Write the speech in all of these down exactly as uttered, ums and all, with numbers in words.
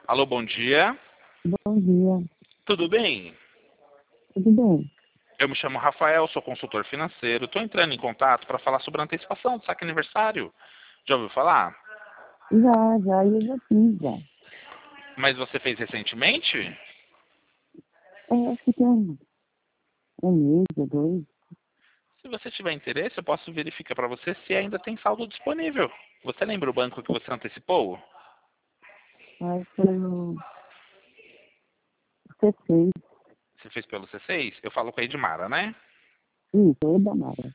Alô, bom dia. Bom dia, Tudo bem? tudo bem? Eu me chamo Rafael, sou consultor financeiro. Estou entrando em contato para falar sobre a antecipação do saque aniversário. Já ouviu falar? Já, já, eu já fiz, já. Mas você fez recentemente? É, acho que tem um, um mês ou dois. Se você tiver interesse, eu posso verificar para você se ainda tem saldo disponível. Você lembra o banco que você antecipou? Mas foi o C seis. Você fez pelo C seis? Eu falo com a Edmara, né? Isso, é da Mara.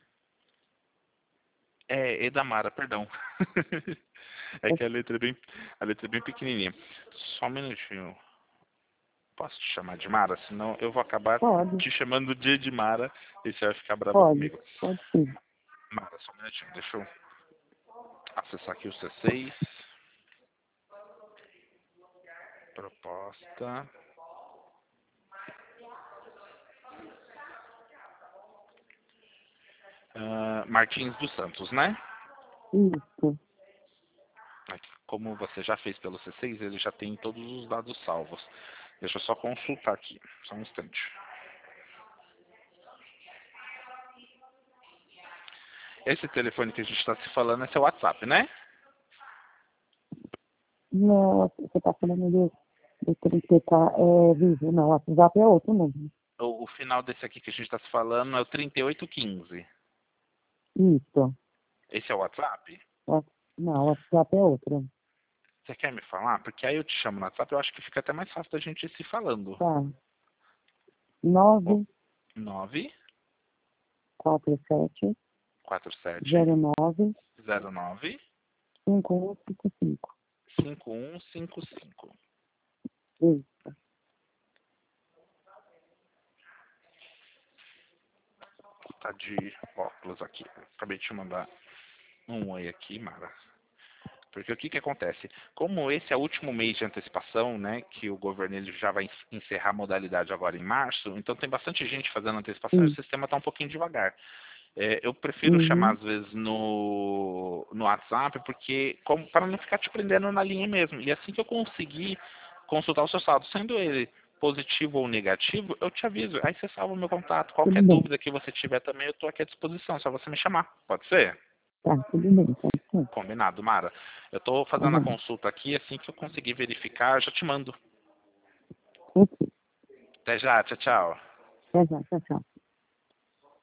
É, Edamara, perdão. É É, que a letra é bem, a letra é bem pequenininha. Só um minutinho. Posso te chamar de Mara? Senão eu vou acabar pode, te chamando de Edmara e você vai ficar brava pode, comigo. pode sim. Mara, só um minutinho. Deixa eu acessar aqui o C seis. Proposta. Ah, Martins dos Santos, né? Isso, Aqui, como você já fez pelo C seis, ele já tem todos os dados salvos. Deixa eu só consultar aqui. Só um instante. Esse telefone que a gente está se falando é seu WhatsApp, né? não, você tá falando do, do trinta K, é vivo, não, o WhatsApp é outro mesmo. O, o final desse aqui que a gente está se falando é o trinta e oito quinze. Isso, Esse é o WhatsApp? o- não, o WhatsApp é outro. Você quer me falar? Porque aí eu te chamo no WhatsApp, eu acho que fica até mais fácil da gente ir se falando. Tá, Ó, nove nove quatro sete quatro sete zero nove zero nove cinco um cinco cinco. cinco um cinco cinco. Isso, Tá de óculos aqui. Acabei de te mandar um oi aqui, Mara. Porque o que que acontece? Como esse é o último mês de antecipação, né, que o governo ele já vai encerrar a modalidade agora em março, então tem bastante gente fazendo antecipação e o isso, sistema está um pouquinho devagar. É, eu prefiro chamar uhum, às vezes no, no WhatsApp, porque como, para não ficar te prendendo na linha mesmo. E assim que eu conseguir consultar o seu saldo, sendo ele positivo ou negativo, eu te aviso. Aí você salva o meu contato. tudo Qualquer bem. dúvida que você tiver também, eu estou aqui à disposição. É só você me chamar. Pode ser? Tá, tudo bem, pode ser. Combinado, Mara. Eu estou Tá fazendo a bom. consulta aqui. Assim que eu conseguir verificar, eu já te mando. Ok. Até já. Tchau, tchau. Até já, tchau, tchau.